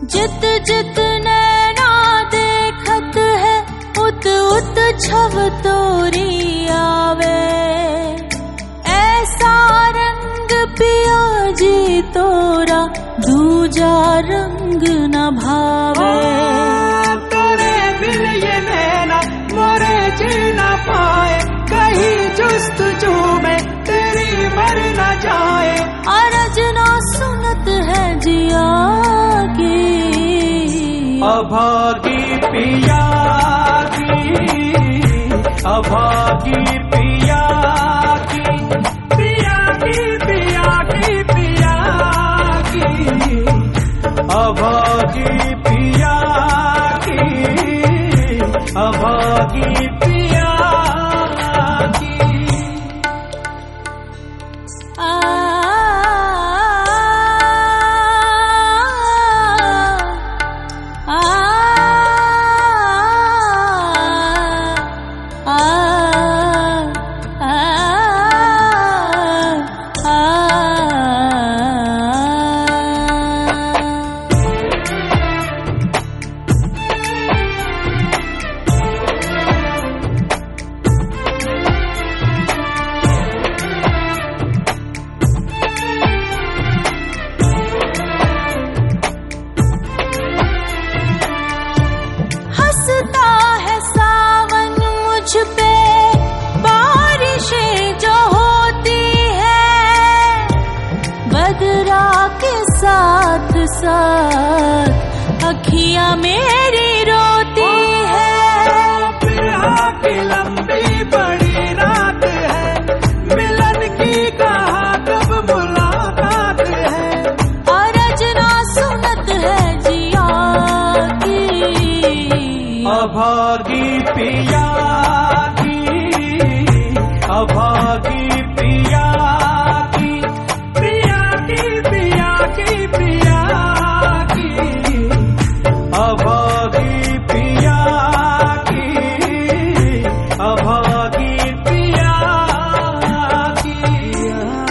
जित जित नैना देखत है उत उत छव तोरी आवे। ऐसा रंग पिया जी तोरा दूजा रंग न भावे। तोरे बिन ये नैना मोरे जी न पाए, कहीं जुस्तजू में तेरी मर न जाए। अरज ना सुनत है जिया की, अभागी पिया की, अभागी पिया की, पिया की पिया की पिया की, अभागी पिया की, अभागी पिया की। साथ साथ अखियां मेरी रोती है। बिरहा की लंबी बड़ी रात है, मिलन की कहाँ कब मुलाकात है। अरज ना सुनत है जिया की, अभागी पिया की, अभागी पिया की, पिया की पिया की पिया की, अभागी पिया की, अभागी पिया की।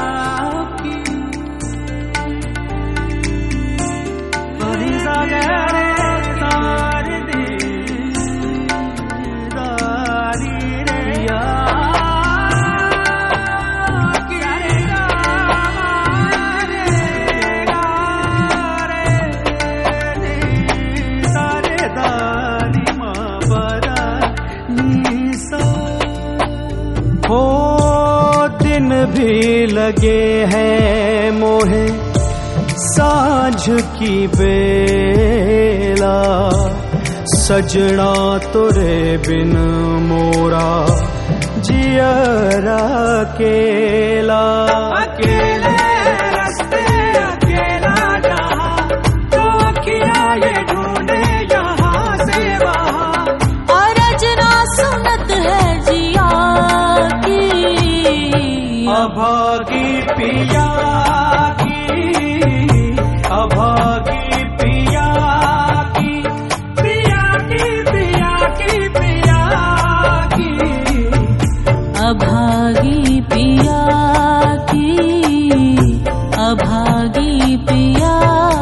हो दिन भी लगे हैं मोहे साँझ की बेला, सजना तोरे बिन मोरा जियरा अकेला। अकेले रास्ते अकेला जहाँ, तो अखियाँ ये ढूंढे यहाँ से वहाँ। अरज ना सुनत है जिया की, अभागी पिया की, अभागी पिया की, पिया की पिया की पिया की, अभागी पिया की, अभागी पिया